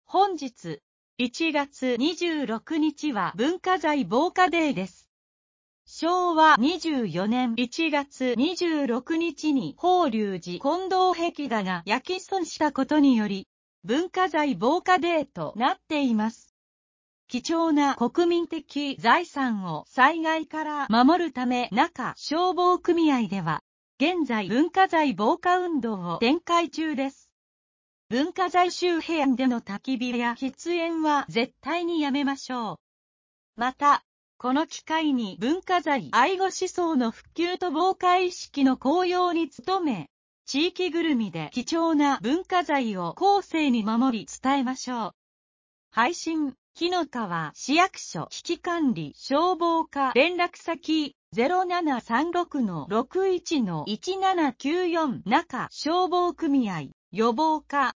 本日、1月26日は文化財防火デーです。昭和24年1月26日に法隆寺金堂壁画が焼き損したことにより、文化財防火デーとなっています。貴重な国民的財産を災害から守るため中消防組合では、現在文化財防火運動を展開中です。文化財周辺での焚き火や喫煙は絶対にやめましょう。また、この機会に文化財愛護思想の普及と防火意識の向揚に努め、地域ぐるみで貴重な文化財を後世に守り伝えましょう。配信、紀の川市役所危機管理消防課連絡先0736-61-1794中消防組合予防課